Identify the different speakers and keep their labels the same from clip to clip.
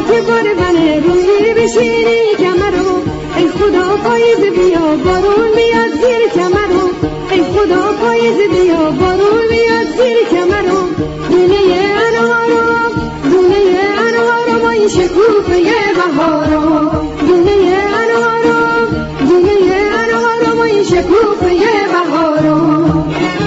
Speaker 1: که بار بنه روی بشینی کمرو، ای خدا پاییز بیا بارون بیاد زیر کمرو، ای خدا پاییز بیا بارون بیاد زیر کمرو. دونه انوارم دونه انوارم این شکوفه بهارم، دونه انوارم دونه انوارم این شکوفه بهارم.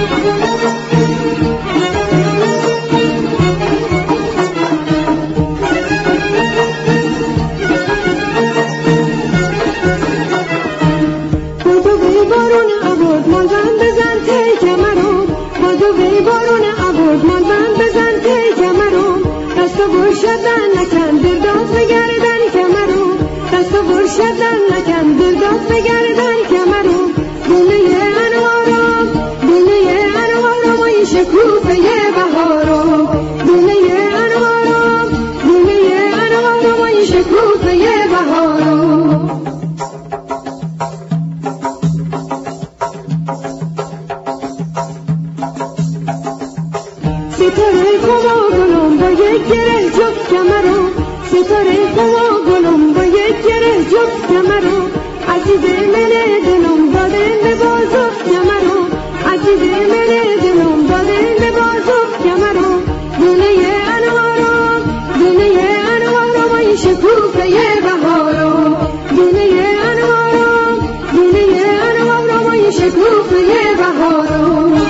Speaker 1: شدن نکن درداد بگردن کمرو، دست و برشدن نکن درداد بگردن کمرو. دونه انوارم دونه انوارم این شکوفه بهارم، دونه انوارم دونه انوارم این شکوفه بهارم. ستاره خدا گلم با یک گره جفت کمرو، ستاره خدا گلم با یک گره جفت کمرو. عزیز من دلم داده به بازفت کمرو، عزیز من دلم داده به بازفت کمرو. دونه انوارم دونه انوارم این شکوفه بهارم، دونه انوارم دونه انوارم این شکوفه بهارم.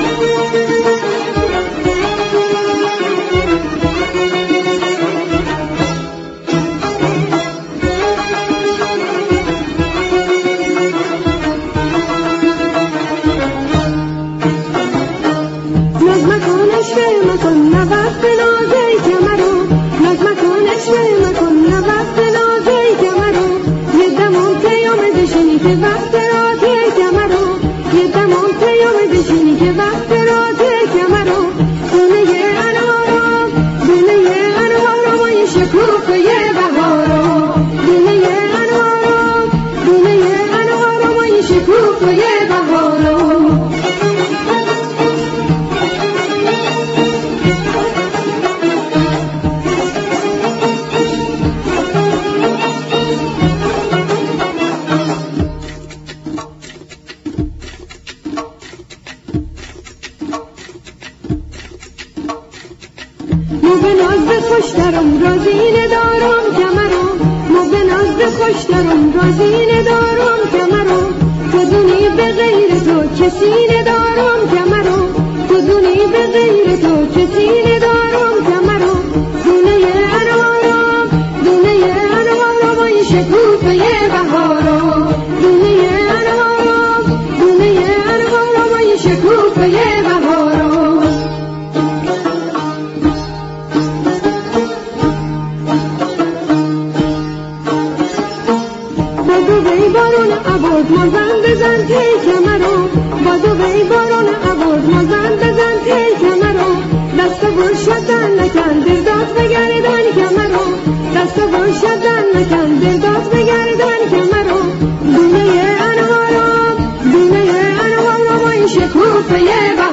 Speaker 1: خوشترم رازینه دارم کمرم، مو به ناز خوشترم رازینه دارم کمرم. بدونی به غیر تو کسی ندارم کمرم، بدونی به غیر تو کسی ندارم کمرم. دونه انوارم دونه انوارم این شکوفه بهارم، دونه انوارم دونه انوارم این شکوفه بهارم. بارون عباد مازن بزن تی کمرو، بادو بی بارون عباد مازن بزن تی کمرو. دست برشدن نکن درداد بگردن کمرو، دست برشدن نکن درداد بگردن کمرو. دونه انوارم دونه انوارم این شکوفه